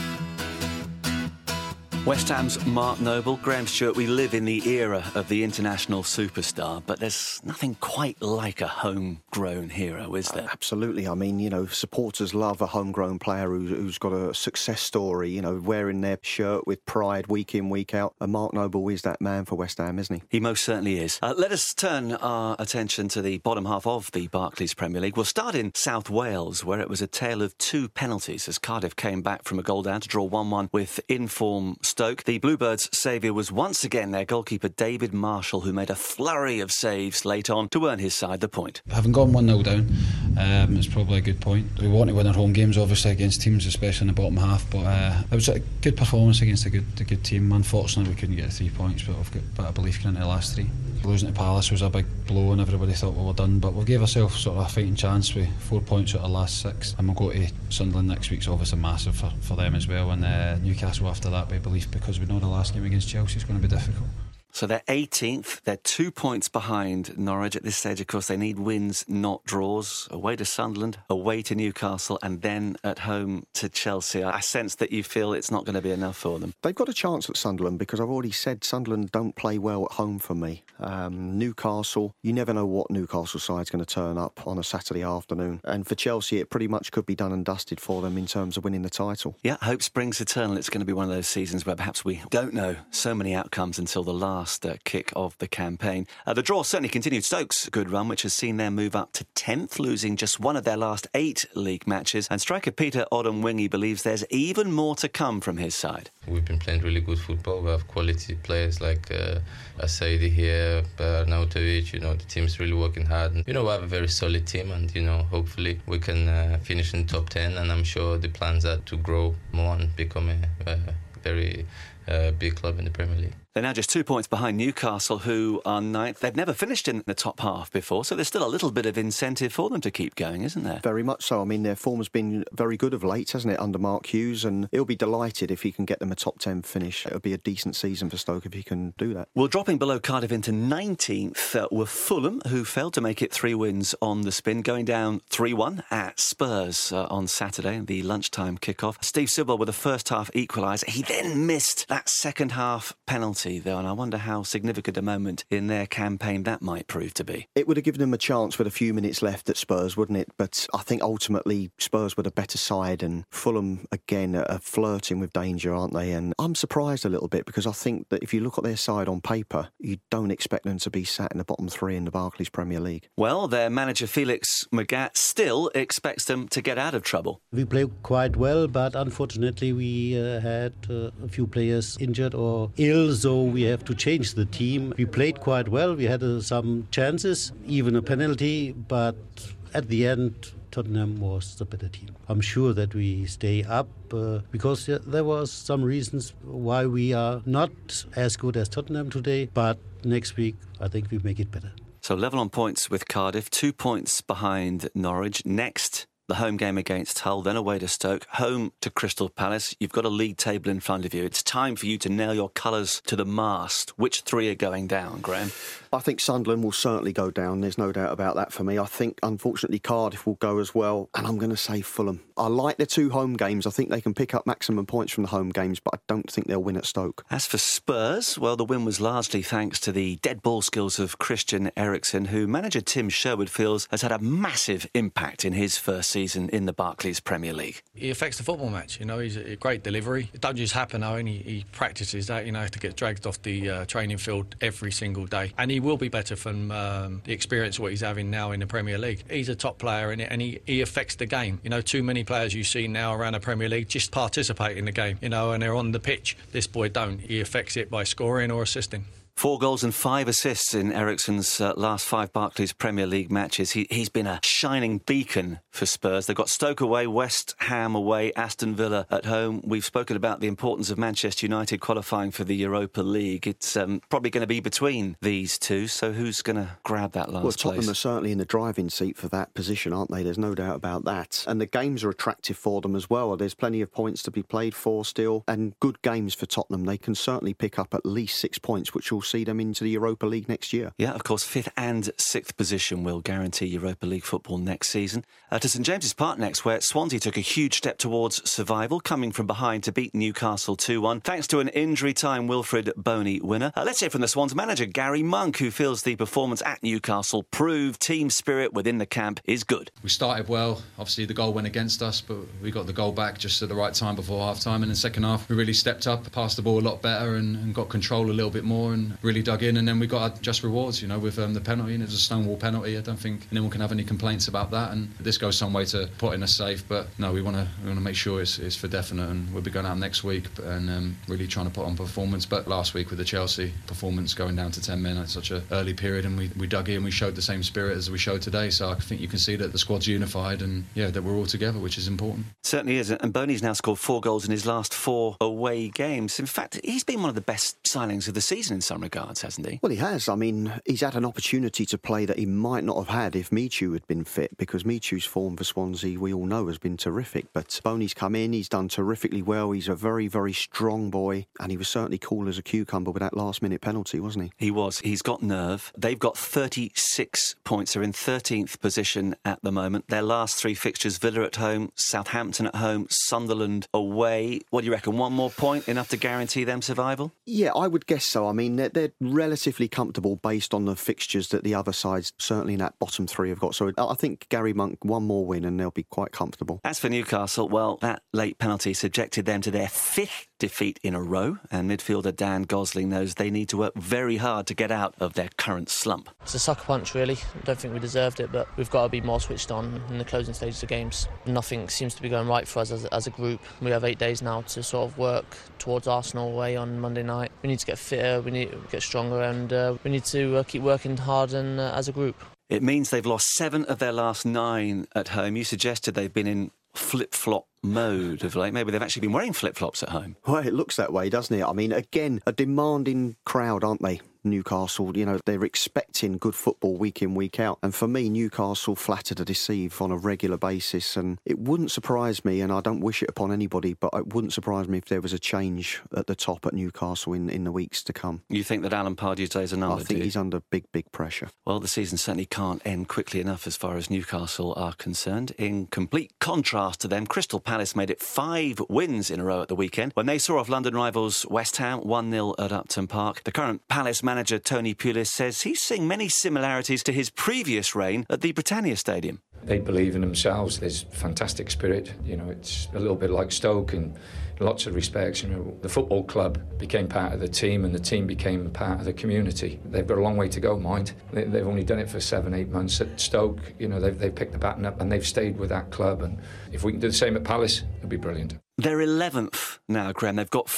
West Ham's Mark Noble. Graham Stewart, we live in the era of the international superstar, but there's nothing quite like a homegrown hero, is there? Absolutely. I mean, you know, supporters love a homegrown player who's got a success story, you know, wearing their shirt with pride week in, week out. And Mark Noble is that man for West Ham, isn't he? He most certainly is. Let us turn our attention to the bottom half of the Barclays Premier League. We'll start in South Wales, where it was a tale of 2 penalties as Cardiff came back from a goal down to draw 1-1 with inform Stoke. The Bluebirds' saviour was once again their goalkeeper David Marshall, who made a flurry of saves late on to earn his side the point. Having gone 1-0 down, it's probably a good point. We want to win our home games, obviously, against teams, especially in the bottom half, but it was a good performance against a good team. Unfortunately, we couldn't get 3 points, but I've got a bit of belief going into the last 3. Losing to Palace was a big blow and everybody thought we were done, but we gave ourselves sort of a fighting chance with 4 points out of the last 6, and we'll go to Sunderland next week, so obviously massive for them as well, and Newcastle after that by belief, because we know the last game against Chelsea is going to be difficult. So they're 18th, they're 2 points behind Norwich at this stage. Of course, they need wins, not draws. Away to Sunderland, away to Newcastle, and then at home to Chelsea. I sense that you feel it's not going to be enough for them. They've got a chance at Sunderland because I've already said Sunderland don't play well at home for me. Newcastle, you never know what Newcastle side's going to turn up on a Saturday afternoon. And for Chelsea, it pretty much could be done and dusted for them in terms of winning the title. Yeah, hope springs eternal. It's going to be one of those seasons where perhaps we don't know so many outcomes until the last kick of the campaign. The draw certainly continued Stoke's good run, which has seen them move up to 10th, losing just one of their last 8 league matches. And striker Peter Odemwingie believes there's even more to come from his side. We've been playing really good football. We have quality players like Asaidi here, Arnautovic. You know, the team's really working hard. And, you know, we have a very solid team, and, you know, hopefully we can finish in the top 10. And I'm sure the plans are to grow more and become a very big club in the Premier League. They're now just 2 points behind Newcastle, who are 9th. They've never finished in the top half before, so there's still a little bit of incentive for them to keep going, isn't there? Very much so. I mean, their form has been very good of late, hasn't it, under Mark Hughes, and he'll be delighted if he can get them a top 10 finish. It'll be a decent season for Stoke if he can do that. Well, dropping below Cardiff into 19th were Fulham, who failed to make it 3 wins on the spin, going down 3-1 at Spurs on Saturday, the lunchtime kickoff. Steve Sibbald with a first-half equaliser. He then missed That second half penalty, though, and I wonder how significant a moment in their campaign that might prove to be. It would have given them a chance with a few minutes left at Spurs, wouldn't it? But I think ultimately Spurs were the better side, and Fulham, again, are flirting with danger, aren't they? And I'm surprised a little bit, because I think that if you look at their side on paper, you don't expect them to be sat in the bottom three in the Barclays Premier League. Well, their manager Felix Magath still expects them to get out of trouble. We played quite well, but unfortunately we had a few players injured or ill, so we have to change the team. We played quite well, we had some chances, even a penalty, but at the end Tottenham was the better team. I'm sure that we stay up because there was some reasons why we are not as good as Tottenham today, but next week I think we make it better. So level on points with Cardiff, 2 points behind Norwich. Next, the home game against Hull, then away to Stoke, home to Crystal Palace. You've got a league table in front of you. It's time for you to nail your colours to the mast. Which three are going down, Graham? I think Sunderland will certainly go down. There's no doubt about that for me. I think, unfortunately, Cardiff will go as well. And I'm going to say Fulham. I like their two home games. I think they can pick up maximum points from the home games, but I don't think they'll win at Stoke. As for Spurs, well, the win was largely thanks to the dead ball skills of Christian Eriksen, who manager Tim Sherwood feels has had a massive impact in his first season in the Barclays Premier League. He affects the football match. You know, he's a great delivery. It doesn't just happen, though, and he practices that, you know, to get dragged off the training field every single day. And he will be better from the experience of what he's having now in the Premier League. He's a top player in it, and he affects the game. You know, too many players you see now around the Premier League just participate in the game, you know, and they're on the pitch. This boy don't. He affects it by scoring or assisting. 4 goals and 5 assists in Eriksen's last 5 Barclays Premier League matches. He's been a shining beacon for Spurs. They've got Stoke away, West Ham away, Aston Villa at home. We've spoken about the importance of Manchester United qualifying for the Europa League. It's probably going to be between these two, so who's going to grab that last place? Well, Tottenham are certainly in the driving seat for that position, aren't they? There's no doubt about that. And the games are attractive for them as well. There's plenty of points to be played for still, and good games for Tottenham. They can certainly pick up at least 6 points, which will see them into the Europa League next year. Yeah, of course, 5th and 6th position will guarantee Europa League football next season. To St James's Park next, where Swansea took a huge step towards survival, coming from behind to beat Newcastle 2-1, thanks to an injury-time Wilfred Boney winner. Let's hear from the Swans manager, Gary Monk, who feels the performance at Newcastle proved team spirit within the camp is good. We started well. Obviously, the goal went against us, but we got the goal back just at the right time before half-time. And in the second half, we really stepped up, passed the ball a lot better and got control a little bit more and really dug in. And then we got our just rewards, you know, with the penalty. And it was a stonewall penalty. I don't think anyone can have any complaints about that. And this goes some way to putting us safe. But no, we want to make sure it's for definite. And we'll be going out next week and really trying to put on performance. But last week with the Chelsea performance going down to 10 men at such an early period, and we dug in, we showed the same spirit as we showed today. So I think you can see that the squad's unified and that we're all together, which is important. Certainly is. And Boney's now scored 4 goals in his last 4 away games. In fact, he's been one of the best signings of the season in some regards, hasn't he? Well, he has. I mean, he's had an opportunity to play that he might not have had if Michu had been fit, because Michu's form for Swansea, we all know, has been terrific. But Boney's come in, he's done terrifically well. He's a very, very strong boy, and he was certainly cool as a cucumber with that last-minute penalty, wasn't he? He was. He's got nerve. They've got 36 points. They're in 13th position at the moment. Their last 3 fixtures, Villa at home, Southampton at home, Sunderland away. What do you reckon? 1 more point, enough to guarantee them survival? Yeah, I would guess so. I mean, they're relatively comfortable based on the fixtures that the other sides, certainly in that bottom 3, have got. So I think Gary Monk, 1 more win and they'll be quite comfortable. As for Newcastle, well, that late penalty subjected them to their 5th defeat in a row, and midfielder Dan Gosling knows they need to work very hard to get out of their current slump. It's a sucker punch, really. I don't think we deserved it, but we've got to be more switched on in the closing stages of games. Nothing seems to be going right for us as a group. We have 8 days now to sort of work towards Arsenal away on Monday night. We need to get fitter, we need to get stronger, and we need to keep working hard and as a group. It means they've lost 7 of their last 9 at home. You suggested they've been in flip-flop mode of late. Maybe they've actually been wearing flip-flops at home. Well, it looks that way, doesn't it? I mean, again, a demanding crowd, aren't they? Newcastle. You know, they're expecting good football week in, week out. And for me, Newcastle flatter to deceive on a regular basis. And it wouldn't surprise me, and I don't wish it upon anybody, but it wouldn't surprise me if there was a change at the top at Newcastle in the weeks to come. You think that Alan Pardew's days are numbered? I think he's under big pressure. Well, the season certainly can't end quickly enough as far as Newcastle are concerned. In complete contrast to them, Crystal Palace made it 5 wins in a row at the weekend when they saw off London rivals West Ham 1-0 at Upton Park. The current Palace manager Tony Pulis says he's seeing many similarities to his previous reign at the Britannia Stadium. They believe in themselves. There's fantastic spirit. You know, it's a little bit like Stoke in lots of respects. You know, the football club became part of the team and the team became part of the community. They've got a long way to go, mind. They've only done it for 7-8 months at Stoke. You know, they've picked the baton up and they've stayed with that club. And if we can do the same at Palace, it'll be brilliant. They're 11th now, Graham. They've got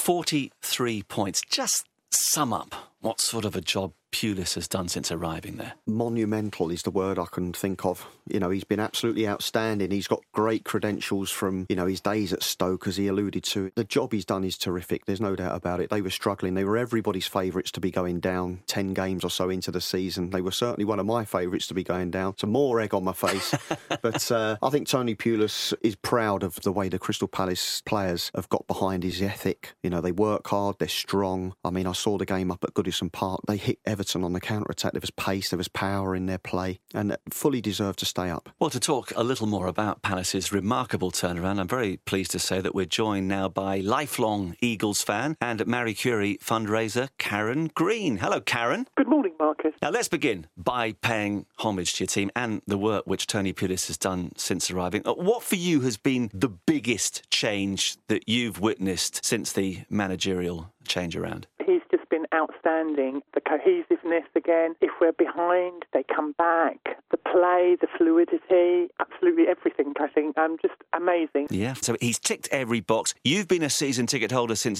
43 points. Just sum up what sort of a job Pulis has done since arriving there. Monumental is the word I can think of. You know, he's been absolutely outstanding. He's got great credentials from, you know, his days at Stoke, as he alluded to. The job he's done is terrific. There's no doubt about it. They were struggling. They were everybody's favourites to be going down 10 games or so into the season. They were certainly one of my favourites to be going down. Some more egg on my face. But I think Tony Pulis is proud of the way the Crystal Palace players have got behind his ethic. You know, they work hard, they're strong. I mean, I saw the game up at Goodison Park. They hit Everton on the counter-attack. There was pace, there was power in their play, and fully deserved to stay up. Well, to talk a little more about Palace's remarkable turnaround, I'm very pleased to say that we're joined now by lifelong Eagles fan and Marie Curie fundraiser Karen Green. Hello, Karen. Good morning, Marcus. Now, let's begin by paying homage to your team and the work which Tony Pulis has done since arriving. What for you has been the biggest change that you've witnessed since the managerial change around? He's just been outstanding. The cohesiveness again. If we're behind, they come back. The play, the fluidity, absolutely everything, I think. Just amazing. Yeah, so he's ticked every box. You've been a season ticket holder since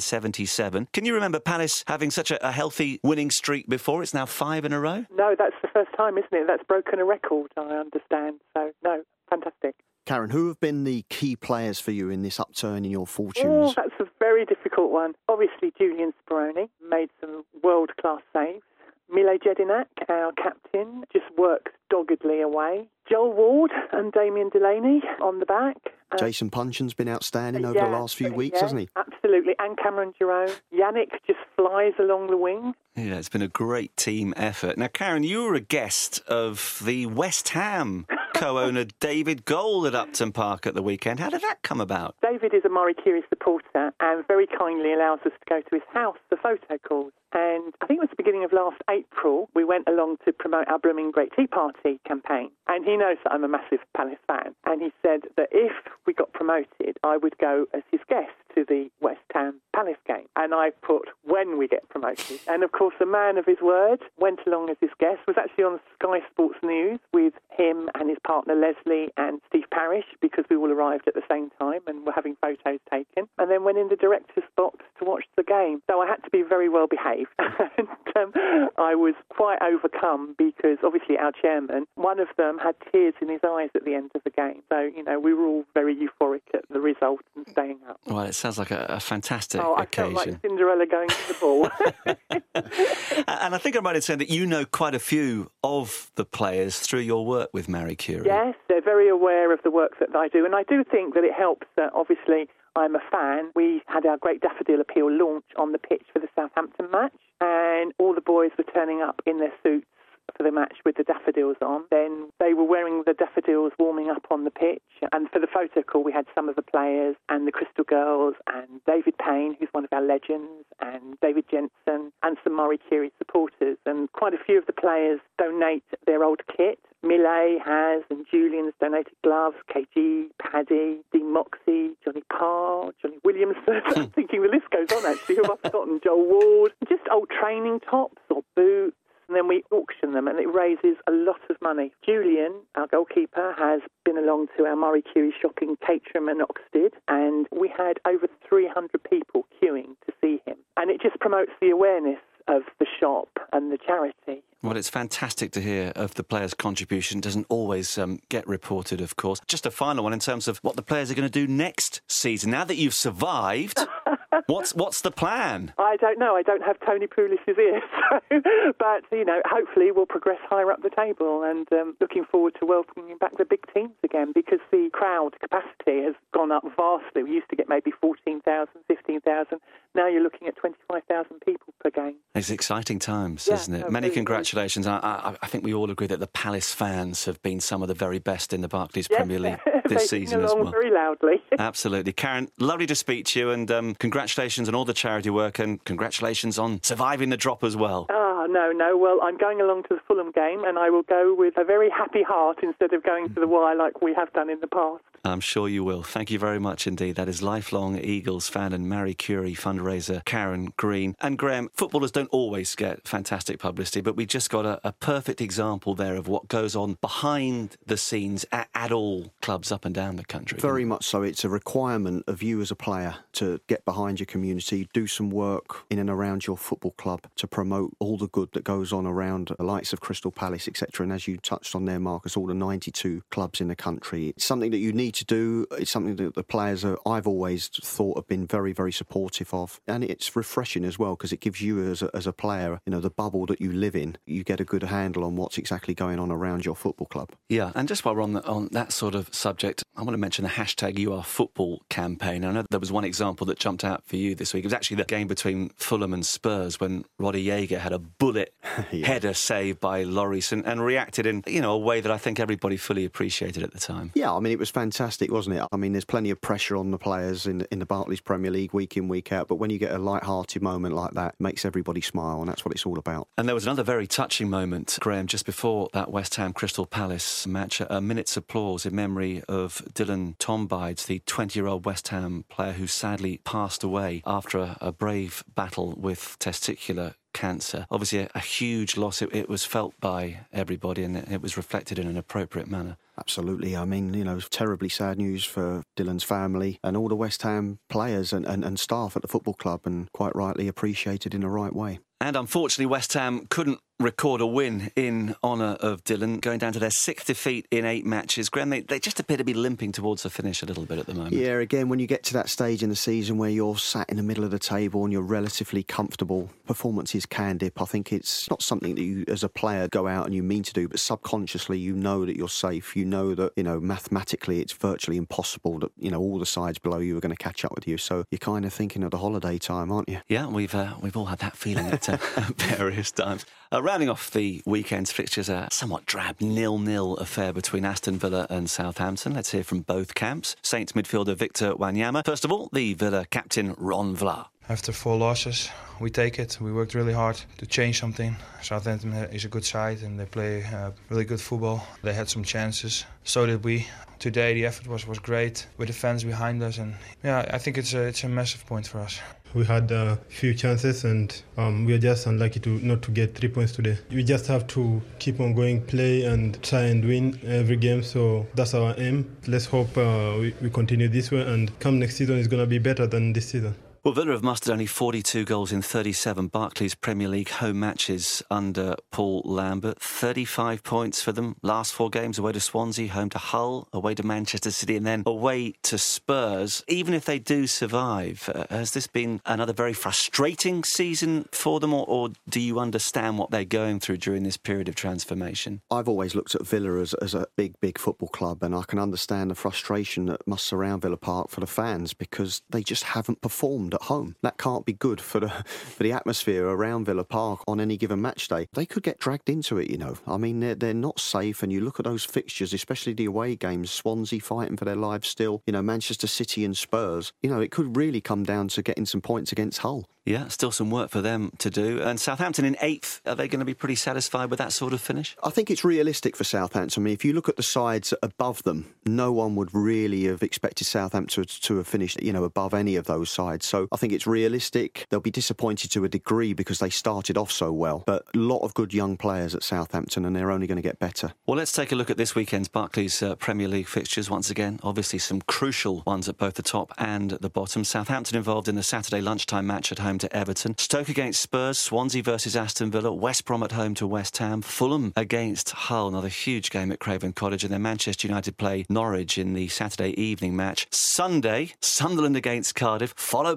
1977. Can you remember Palace having such a healthy winning streak before? It's now 5 in a row? No, that's the first time, isn't it? That's broken a record, I understand. So, no, fantastic. Karen, who have been the key players for you in this upturn in your fortunes? Oh, that's a very difficult one. Obviously, Julian Speroni made some world-class saves. Mile Jedinak, our captain, just works doggedly away. Joel Ward and Damien Delaney on the back. Jason Punchin's been outstanding over the last few weeks, hasn't he? Absolutely. And Cameron Jerome. Yannick just flies along the wing. Yeah, it's been a great team effort. Now, Karen, you were a guest of the West Ham co-owner David Gold at Upton Park at the weekend. How did that come about? David is a Marie Curie supporter and very kindly allows us to go to his house for photo calls. And I think it was the beginning of last April, we went along to promote our Blooming Great Tea Party campaign. And he knows that I'm a massive Palace fan. And he said that if we got promoted, I would go as his guest to the West Ham Palace game. And I put when we get promoted. And of course, a man of his word went along as his guest, was actually on Sky Sports News with him and his partner Leslie and Steve Parish, because we all arrived at the same time and were having photos taken. And then went in the director's box to watch the game. So I had to be very well behaved. And I was quite overcome because obviously our chairman, one of them had tears in his eyes at the end of the game. So, you know, we were all very euphoric at the result and staying up. Well, it sounds like a fantastic occasion. I felt like Cinderella going to the ball. And I think I'm right in saying that you know quite a few of the players through your work with Marie Curie. Yes, they're very aware of the work that I do. And I do think that it helps that obviously I'm a fan. We had our Great Daffodil Appeal launch on the pitch for the Southampton match, and all the boys were turning up in their suits for the match with the daffodils on. Then they were wearing the daffodils warming up on the pitch. And for the photo call, we had some of the players and the Crystal Girls and David Payne, who's one of our legends, and David Jensen and some Marie Curie supporters. And quite a few of the players donate their old kit. Millet has, and Julian's donated gloves, KG, Paddy, Dean Moxey, Johnny Parr, Johnny Williamson. I'm thinking the list goes on, actually, who I've forgotten, Joel Ward. Just old training tops or boots. And then we auction them, and it raises a lot of money. Julian, our goalkeeper, has been along to our Marie Curie shop in Caterham and Oxted, and we had over 300 people queuing to see him. And it just promotes the awareness of the shop and the charity. Well, it's fantastic to hear of the players' contribution. It doesn't always get reported, of course. Just a final one in terms of what the players are going to do next season. Now that you've survived What's the plan? I don't know. I don't have Tony Pulis's ear, but hopefully we'll progress higher up the table, and looking forward to welcoming back the big teams again, because the crowd capacity has gone up vastly. We used to get maybe 14,000, 15,000. Now you're looking at 25,000 people per game. It's exciting times, isn't it? Many congratulations. I think we all agree that the Palace fans have been some of the very best in the Barclays Premier League this season as well. Very loudly. Absolutely. Karen, lovely to speak to you, and congratulations on all the charity work, and congratulations on surviving the drop as well. No. Well, I'm going along to the Fulham game, and I will go with a very happy heart instead of going to the wire like we have done in the past. I'm sure you will. Thank you very much indeed. That is lifelong Eagles fan and Marie Curie fundraiser Karen Green. And Graham, footballers don't always get fantastic publicity, but we just got a perfect example there of what goes on behind the scenes at all clubs up and down the country. Very much so. It's a requirement of you as a player to get behind your community, do some work in and around your football club to promote all the good that goes on around the likes of Crystal Palace, etc. And as you touched on there, Marcus, all the 92 clubs in the country. It's something that you need to do. It's something that the players I've always thought have been very, very supportive of. And it's refreshing as well, because it gives you as a player, the bubble that you live in, you get a good handle on what's exactly going on around your football club. Yeah, and just while we're on that sort of subject, I want to mention the hashtag YouAreFootball campaign. I know there was one example that jumped out for you this week. It was actually the game between Fulham and Spurs when Roddy Jaeger had a bullet header saved by Lloris and reacted in a way that I think everybody fully appreciated at the time. Yeah, I mean, it was fantastic, wasn't it? I mean, there's plenty of pressure on the players in the Barclays Premier League week in, week out, but when you get a light-hearted moment like that, it makes everybody smile, and that's what it's all about. And there was another very touching moment, Graham, just before that West Ham Crystal Palace match, a minute's applause in memory of Dylan Tombides, the 20-year-old West Ham player who sadly passed away after a brave battle with testicular cancer. Obviously a huge loss. It was felt by everybody, and it was reflected in an appropriate manner. Absolutely. I mean, terribly sad news for Dylan's family and all the West Ham players and staff at the football club, and quite rightly appreciated in the right way. And unfortunately, West Ham couldn't record a win in honour of Dylan, going down to their 6th defeat in 8 matches. Graham, they just appear to be limping towards the finish a little bit at the moment. Yeah, again, when you get to that stage in the season where you're sat in the middle of the table and you're relatively comfortable, performances can dip. I think it's not something that you, as a player, go out and you mean to do, but subconsciously you know that you're safe. You know that, mathematically it's virtually impossible that, all the sides below you are going to catch up with you. So you're kind of thinking of the holiday time, aren't you? Yeah, we've all had that feeling at various times. Rounding off the weekend's fixtures, a somewhat drab 0-0 affair between Aston Villa and Southampton. Let's hear from both camps. Saints midfielder Victor Wanyama. First of all, the Villa captain Ron Vlaar. After 4 losses, we take it. We worked really hard to change something. Southampton is a good side and they play really good football. They had some chances. So did we. Today the effort was great with the fans behind us, and I think it's a massive point for us. We had a few chances and we are just unlucky not to get 3 points today. We just have to keep on going, play and try and win every game, so that's our aim. Let's hope we continue this way, and come next season it's going to be better than this season. Well, Villa have mustered only 42 goals in 37 Barclays Premier League home matches under Paul Lambert. 35 points for them. Last 4 games away to Swansea, home to Hull, away to Manchester City, and then away to Spurs. Even if they do survive, has this been another very frustrating season for them, or do you understand what they're going through during this period of transformation? I've always looked at Villa as a big football club, and I can understand the frustration that must surround Villa Park for the fans, because they just haven't performed at home. That can't be good for the atmosphere around Villa Park on any given match day. They could get dragged into it, I mean, they're not safe, and you look at those fixtures, especially the away games, Swansea fighting for their lives still, Manchester City and Spurs. It could really come down to getting some points against Hull. Yeah, still some work for them to do. And Southampton in 8th, are they going to be pretty satisfied with that sort of finish? I think it's realistic for Southampton. I mean, if you look at the sides above them, no one would really have expected Southampton to have finished, above any of those sides. So I think it's realistic. They'll be disappointed to a degree because they started off so well. But a lot of good young players at Southampton, and they're only going to get better. Well, let's take a look at this weekend's Barclays Premier League fixtures once again. Obviously, some crucial ones at both the top and the bottom. Southampton involved in the Saturday lunchtime match at home to Everton. Stoke against Spurs, Swansea versus Aston Villa, West Brom at home to West Ham, Fulham against Hull, another huge game at Craven Cottage, and then Manchester United play Norwich in the Saturday evening match. Sunday, Sunderland against Cardiff, followed by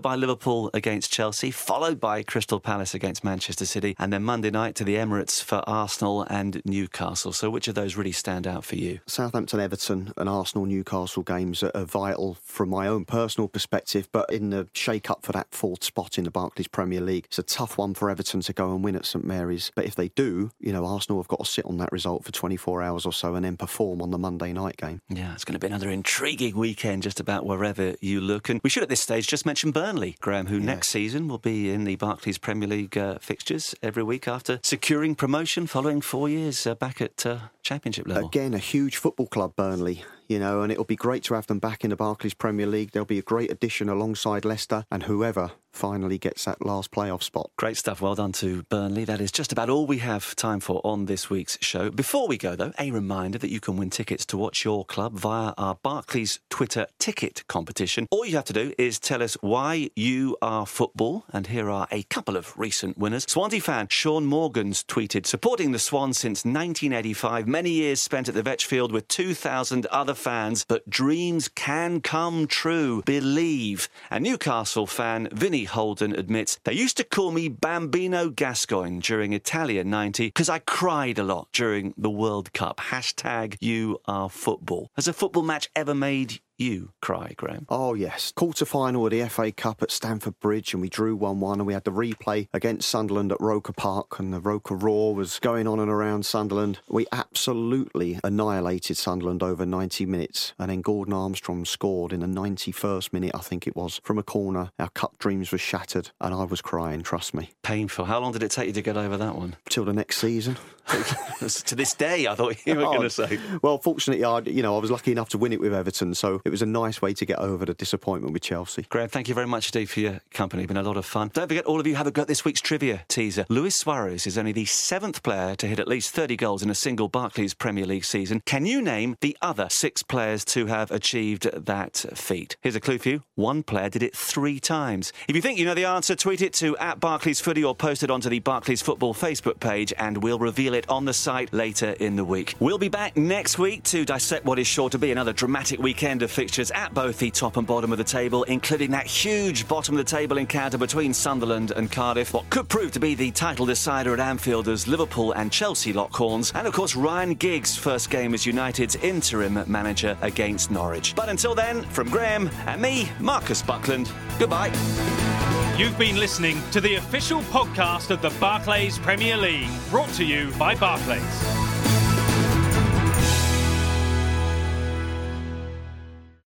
by Liverpool against Chelsea, followed by Crystal Palace against Manchester City, and then Monday night to the Emirates for Arsenal and Newcastle. So which of those really stand out for you? Southampton, Everton and Arsenal, Newcastle games are vital from my own personal perspective, but in the shake-up for that fourth spot in the Barclays Premier League, it's a tough one for Everton to go and win at St Mary's. But if they do, Arsenal have got to sit on that result for 24 hours or so and then perform on the Monday night game. Yeah, it's going to be another intriguing weekend just about wherever you look. And we should at this stage just mention Burnley, Graham, who next season will be in the Barclays Premier League fixtures every week after securing promotion following 4 years back at Championship level. Again, a huge football club, Burnley. And it'll be great to have them back in the Barclays Premier League. They'll be a great addition alongside Leicester and whoever finally gets that last playoff spot. Great stuff. Well done to Burnley. That is just about all we have time for on this week's show. Before we go, though, a reminder that you can win tickets to watch your club via our Barclays Twitter ticket competition. All you have to do is tell us why you are football, and here are a couple of recent winners. Swansea fan Sean Morgans tweeted, supporting the Swans since 1985, many years spent at the Vetchfield with 2,000 other fans, but dreams can come true. Believe. And Newcastle fan Vinny Holden admits, they used to call me Bambino Gascoigne during Italia 90 because I cried a lot during the World Cup. Hashtag you are football. Has a football match ever made you cry, Graham? Oh, yes. Quarter-final of the FA Cup at Stamford Bridge, and we drew 1-1, and we had the replay against Sunderland at Roker Park, and the Roker Roar was going on and around Sunderland. We absolutely annihilated Sunderland over 90 minutes, and then Gordon Armstrong scored in the 91st minute, I think it was, from a corner. Our cup dreams were shattered, and I was crying, trust me. Painful. How long did it take you to get over that one? Till the next season. To this day, I thought you were going to say. Well, fortunately, I was lucky enough to win it with Everton, so it was a nice way to get over the disappointment with Chelsea. Graham, thank you very much indeed for your company. It's been a lot of fun. Don't forget, all of you have a go at this week's trivia teaser. Luis Suarez is only the 7th player to hit at least 30 goals in a single Barclays Premier League season. Can you name the other 6 players to have achieved that feat? Here's a clue for you. One player did it 3 times. If you think you know the answer, tweet it to @BarclaysFooty or post it onto the Barclays Football Facebook page, and we'll reveal it on the site later in the week. We'll be back next week to dissect what is sure to be another dramatic weekend of fixtures at both the top and bottom of the table, including that huge bottom of the table encounter between Sunderland and Cardiff, what could prove to be the title decider at Anfield as Liverpool and Chelsea lock horns, and of course Ryan Giggs' first game as United's interim manager against Norwich. But until then, from Graham and me, Marcus Buckland, goodbye. You've been listening to the official podcast of the Barclays Premier League, brought to you by Barclays.